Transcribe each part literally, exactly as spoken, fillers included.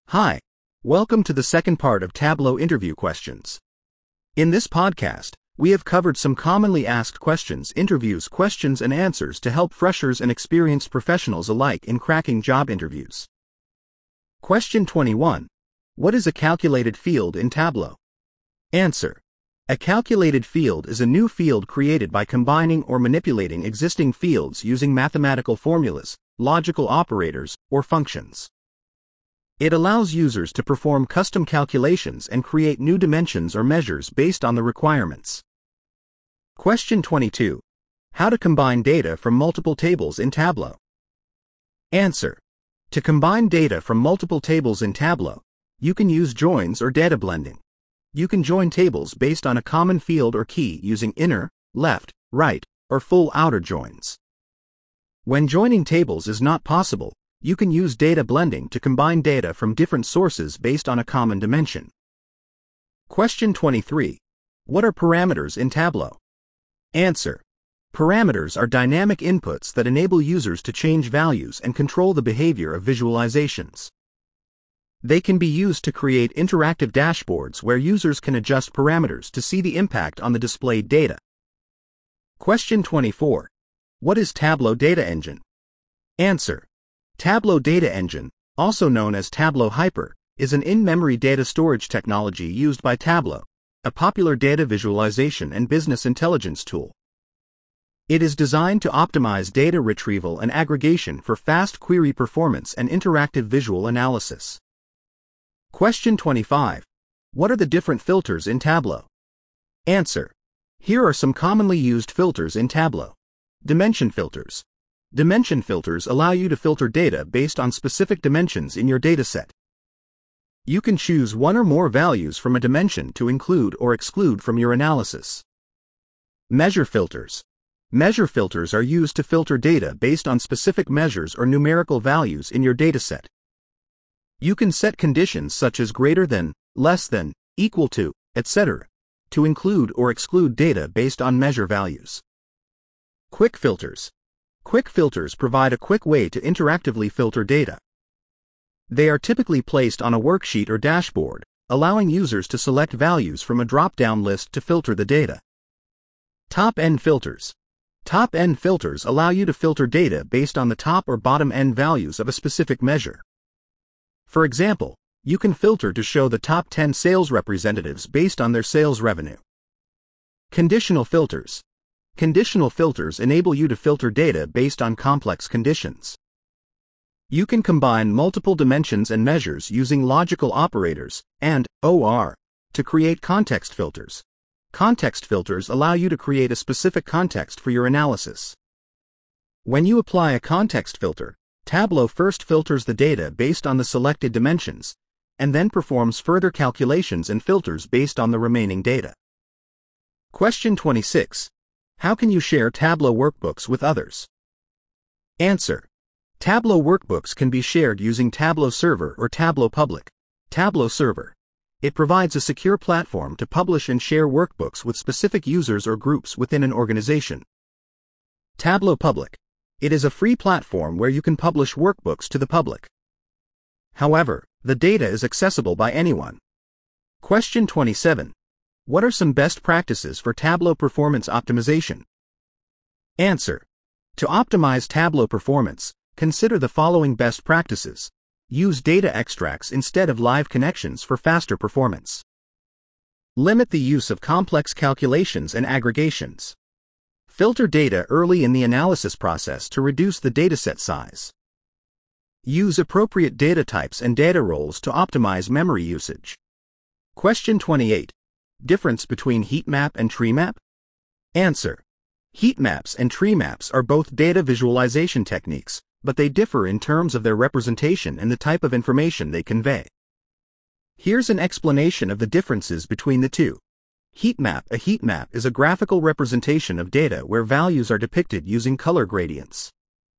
Hi, welcome to the second part of Tableau interview questions. In this podcast, we have covered some commonly asked questions, interviews, questions and answers to help freshers and experienced professionals alike in cracking job interviews. Question twenty-one. What is a calculated field in Tableau? Answer. A calculated field is a new field created by combining or manipulating existing fields using mathematical formulas, logical operators, or functions. It allows users to perform custom calculations and create new dimensions or measures based on the requirements. Question twenty-two. How to combine data from multiple tables in Tableau? Answer. To combine data from multiple tables in Tableau, you can use joins or data blending. You can join tables based on a common field or key using inner, left, right, or full outer joins. When joining tables is not possible, you can use data blending to combine data from different sources based on a common dimension. Question twenty-three. What are parameters in Tableau? Answer. Parameters are dynamic inputs that enable users to change values and control the behavior of visualizations. They can be used to create interactive dashboards where users can adjust parameters to see the impact on the displayed data. Question twenty-four. What is Tableau Data Engine? Answer. Tableau Data Engine, also known as Tableau Hyper, is an in-memory data storage technology used by Tableau, a popular data visualization and business intelligence tool. It is designed to optimize data retrieval and aggregation for fast query performance and interactive visual analysis. Question twenty-five. What are the different filters in Tableau? Answer. Here are some commonly used filters in Tableau. Dimension filters. Dimension filters allow you to filter data based on specific dimensions in your dataset. You can choose one or more values from a dimension to include or exclude from your analysis. Measure filters. Measure filters are used to filter data based on specific measures or numerical values in your dataset. You can set conditions such as greater than, less than, equal to, et cetera, to include or exclude data based on measure values. Quick filters. Quick filters provide a quick way to interactively filter data. They are typically placed on a worksheet or dashboard, allowing users to select values from a drop-down list to filter the data. Top-end filters. Top-end filters allow you to filter data based on the top or bottom-end values of a specific measure. For example, you can filter to show the top ten sales representatives based on their sales revenue. Conditional filters. Conditional filters enable you to filter data based on complex conditions. You can combine multiple dimensions and measures using logical operators and O R to create context filters. Context filters allow you to create a specific context for your analysis. When you apply a context filter, Tableau first filters the data based on the selected dimensions, and then performs further calculations and filters based on the remaining data. Question twenty-six. How can you share Tableau workbooks with others? Answer. Tableau workbooks can be shared using Tableau Server or Tableau Public. Tableau Server. It provides a secure platform to publish and share workbooks with specific users or groups within an organization. Tableau Public. It is a free platform where you can publish workbooks to the public. However, the data is accessible by anyone. Question twenty-seven. What are some best practices for Tableau performance optimization? Answer. To optimize Tableau performance, consider the following best practices. Use data extracts instead of live connections for faster performance. Limit the use of complex calculations and aggregations. Filter data early in the analysis process to reduce the dataset size. Use appropriate data types and data roles to optimize memory usage. Question twenty-eight. Difference between heat map and tree map? Answer. Heat maps and tree maps are both data visualization techniques, but they differ in terms of their representation and the type of information they convey. Here's an explanation of the differences between the two. Heat map. A heat map is a graphical representation of data where values are depicted using color gradients.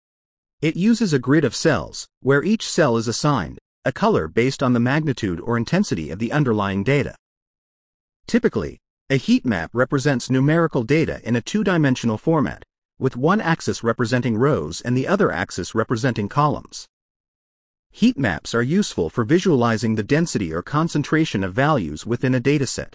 It uses a grid of cells, where each cell is assigned a color based on the magnitude or intensity of the underlying data. Typically, a heat map represents numerical data in a two-dimensional format, with one axis representing rows and the other axis representing columns. Heat maps are useful for visualizing the density or concentration of values within a dataset.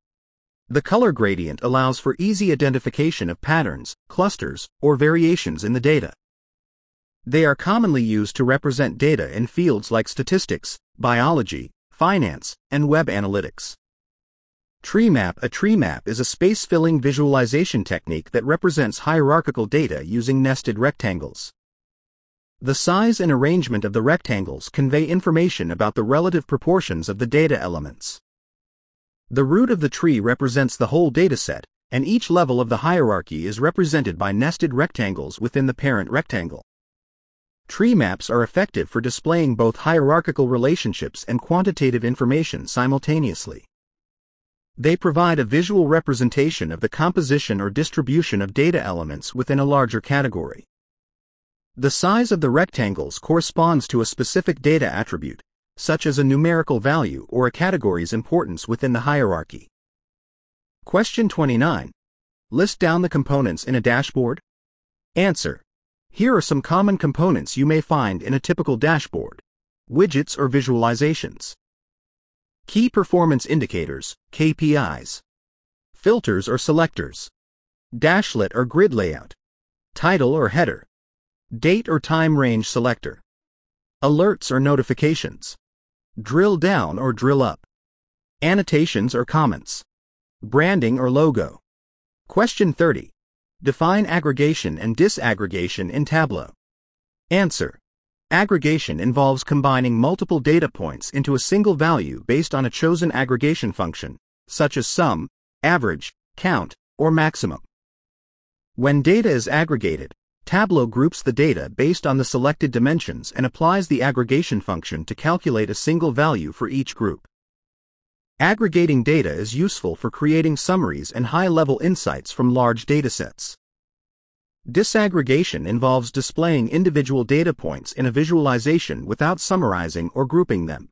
The color gradient allows for easy identification of patterns, clusters, or variations in the data. They are commonly used to represent data in fields like statistics, biology, finance, and web analytics. Tree map. A tree map is a space-filling visualization technique that represents hierarchical data using nested rectangles. The size and arrangement of the rectangles convey information about the relative proportions of the data elements. The root of the tree represents the whole dataset, and each level of the hierarchy is represented by nested rectangles within the parent rectangle. Tree maps are effective for displaying both hierarchical relationships and quantitative information simultaneously. They provide a visual representation of the composition or distribution of data elements within a larger category. The size of the rectangles corresponds to a specific data attribute, such as a numerical value or a category's importance within the hierarchy. Question twenty-nine. List down the components in a dashboard. Answer. Here are some common components you may find in a typical dashboard: widgets or visualizations, key performance indicators, K P Is, filters or selectors, dashlet or grid layout, title or header, date or time range selector, alerts or notifications, drill down or drill up, annotations or comments, branding or logo. Question thirty. Define aggregation and disaggregation in Tableau. Answer. Aggregation involves combining multiple data points into a single value based on a chosen aggregation function, such as sum, average, count, or maximum. When data is aggregated, Tableau groups the data based on the selected dimensions and applies the aggregation function to calculate a single value for each group. Aggregating data is useful for creating summaries and high-level insights from large datasets. Disaggregation involves displaying individual data points in a visualization without summarizing or grouping them.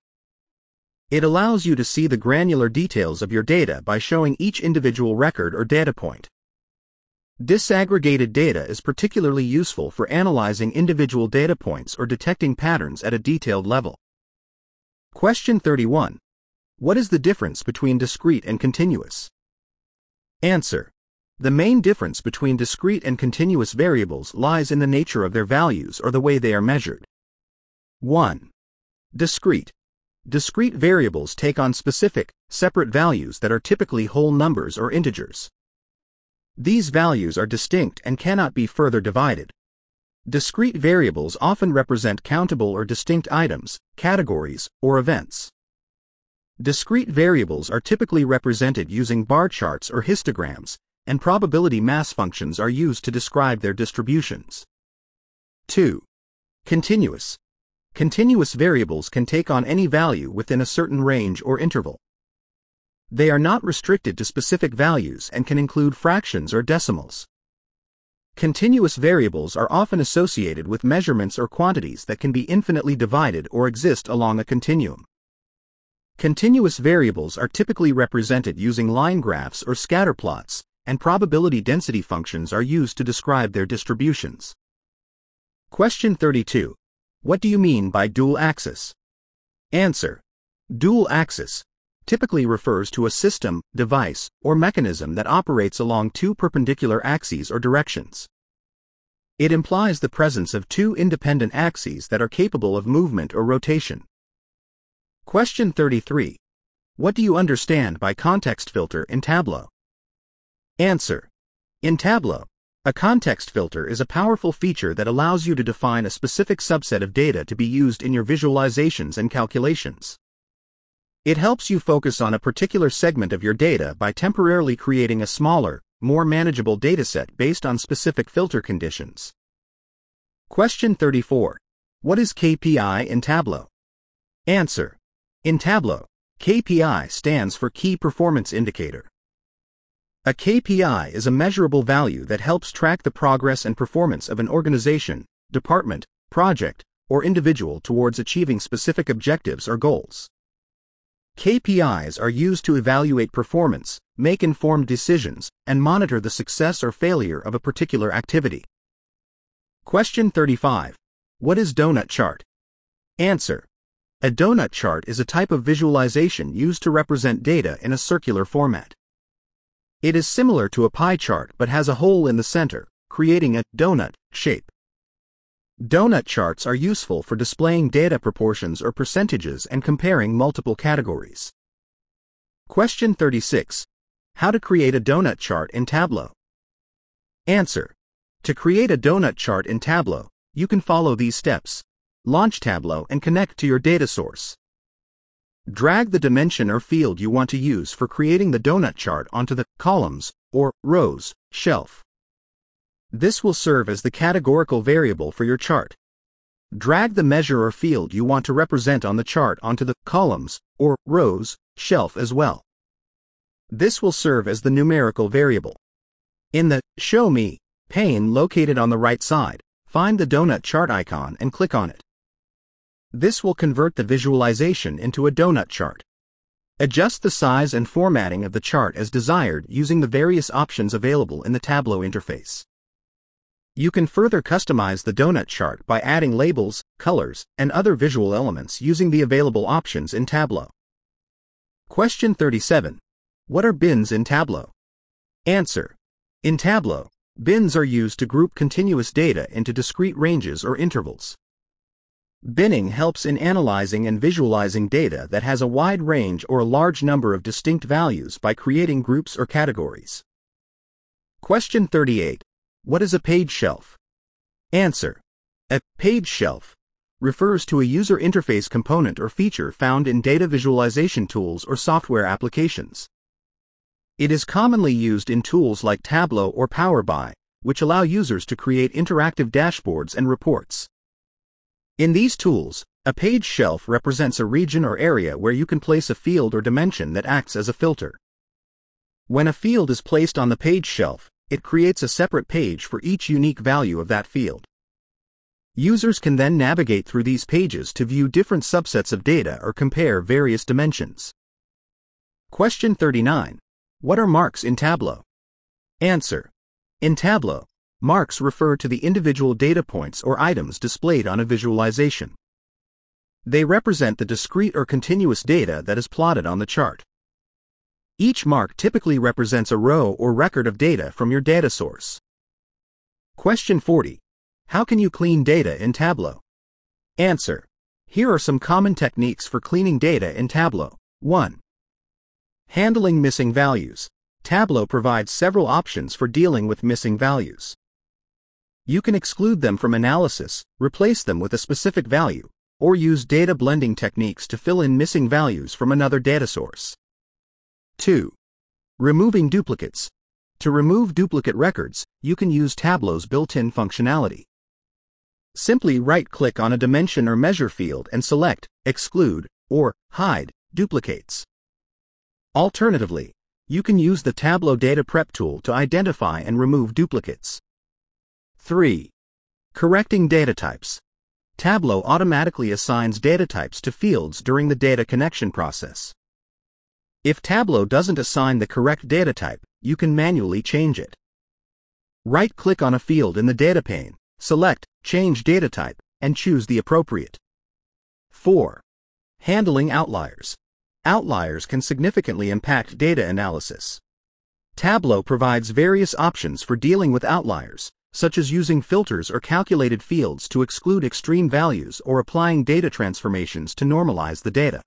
It allows you to see the granular details of your data by showing each individual record or data point. Disaggregated data is particularly useful for analyzing individual data points or detecting patterns at a detailed level. Question thirty-one. What is the difference between discrete and continuous? Answer. The main difference between discrete and continuous variables lies in the nature of their values or the way they are measured. one. Discrete. Discrete variables take on specific, separate values that are typically whole numbers or integers. These values are distinct and cannot be further divided. Discrete variables often represent countable or distinct items, categories, or events. Discrete variables are typically represented using bar charts or histograms, and probability mass functions are used to describe their distributions. two. Continuous. Continuous variables can take on any value within a certain range or interval. They are not restricted to specific values and can include fractions or decimals. Continuous variables are often associated with measurements or quantities that can be infinitely divided or exist along a continuum. Continuous variables are typically represented using line graphs or scatter plots, and probability density functions are used to describe their distributions. Question thirty-two. What do you mean by dual axis? Answer. Dual axis typically refers to a system, device, or mechanism that operates along two perpendicular axes or directions. It implies the presence of two independent axes that are capable of movement or rotation. Question thirty-three. What do you understand by context filter in Tableau? Answer. In Tableau, a context filter is a powerful feature that allows you to define a specific subset of data to be used in your visualizations and calculations. It helps you focus on a particular segment of your data by temporarily creating a smaller, more manageable dataset based on specific filter conditions. Question thirty-four. What is K P I in Tableau? Answer. In Tableau, K P I stands for Key Performance Indicator. A K P I is a measurable value that helps track the progress and performance of an organization, department, project, or individual towards achieving specific objectives or goals. K P Is are used to evaluate performance, make informed decisions, and monitor the success or failure of a particular activity. Question thirty-five. What is donut chart? Answer. A donut chart is a type of visualization used to represent data in a circular format. It is similar to a pie chart but has a hole in the center, creating a donut shape. Donut charts are useful for displaying data proportions or percentages and comparing multiple categories. Question thirty-six. How to create a donut chart in Tableau? Answer. To create a donut chart in Tableau, you can follow these steps. Launch Tableau and connect to your data source. Drag the dimension or field you want to use for creating the donut chart onto the columns or rows shelf. This will serve as the categorical variable for your chart. Drag the measure or field you want to represent on the chart onto the columns or rows shelf as well. This will serve as the numerical variable. In the Show Me pane located on the right side, find the donut chart icon and click on it. This will convert the visualization into a donut chart. Adjust the size and formatting of the chart as desired using the various options available in the Tableau interface. You can further customize the donut chart by adding labels, colors, and other visual elements using the available options in Tableau. Question thirty-seven. What are bins in Tableau? Answer. In Tableau, bins are used to group continuous data into discrete ranges or intervals. Binning helps in analyzing and visualizing data that has a wide range or a large number of distinct values by creating groups or categories. Question thirty-eight. What is a page shelf? Answer. A page shelf refers to a user interface component or feature found in data visualization tools or software applications. It is commonly used in tools like Tableau or Power B I, which allow users to create interactive dashboards and reports. In these tools, a page shelf represents a region or area where you can place a field or dimension that acts as a filter. When a field is placed on the page shelf, it creates a separate page for each unique value of that field. Users can then navigate through these pages to view different subsets of data or compare various dimensions. Question thirty-nine. What are marks in Tableau? Answer. In Tableau, marks refer to the individual data points or items displayed on a visualization. They represent the discrete or continuous data that is plotted on the chart. Each mark typically represents a row or record of data from your data source. Question forty. How can you clean data in Tableau? Answer. Here are some common techniques for cleaning data in Tableau. one. Handling missing values. Tableau provides several options for dealing with missing values. You can exclude them from analysis, replace them with a specific value, or use data blending techniques to fill in missing values from another data source. two. Removing duplicates. To remove duplicate records, you can use Tableau's built-in functionality. Simply right-click on a dimension or measure field and select Exclude or Hide Duplicates. Alternatively, you can use the Tableau Data Prep tool to identify and remove duplicates. three. Correcting data types. Tableau automatically assigns data types to fields during the data connection process. If Tableau doesn't assign the correct data type, you can manually change it. Right-click on a field in the data pane, select Change Data Type, and choose the appropriate. four. Handling outliers. Outliers can significantly impact data analysis. Tableau provides various options for dealing with outliers, such as using filters or calculated fields to exclude extreme values or applying data transformations to normalize the data.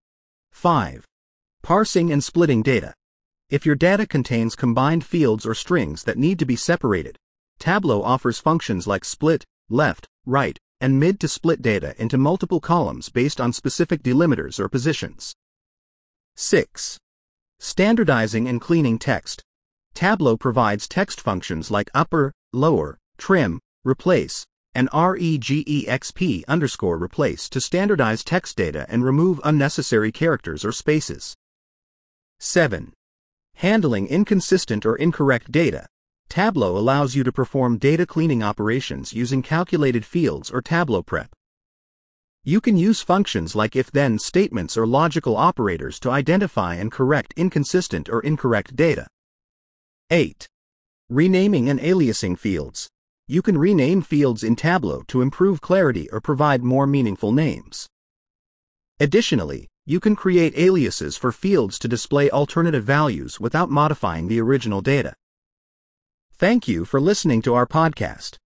five. Parsing and splitting data. If your data contains combined fields or strings that need to be separated, Tableau offers functions like split, left, right, and mid to split data into multiple columns based on specific delimiters or positions. six. Standardizing and cleaning text. Tableau provides text functions like upper, lower, trim, replace, and regexp underscore replace to standardize text data and remove unnecessary characters or spaces. seven. Handling inconsistent or incorrect data. Tableau allows you to perform data cleaning operations using calculated fields or Tableau Prep. You can use functions like if-then statements or logical operators to identify and correct inconsistent or incorrect data. eight. Renaming and aliasing fields. You can rename fields in Tableau to improve clarity or provide more meaningful names. Additionally, you can create aliases for fields to display alternative values without modifying the original data. Thank you for listening to our podcast.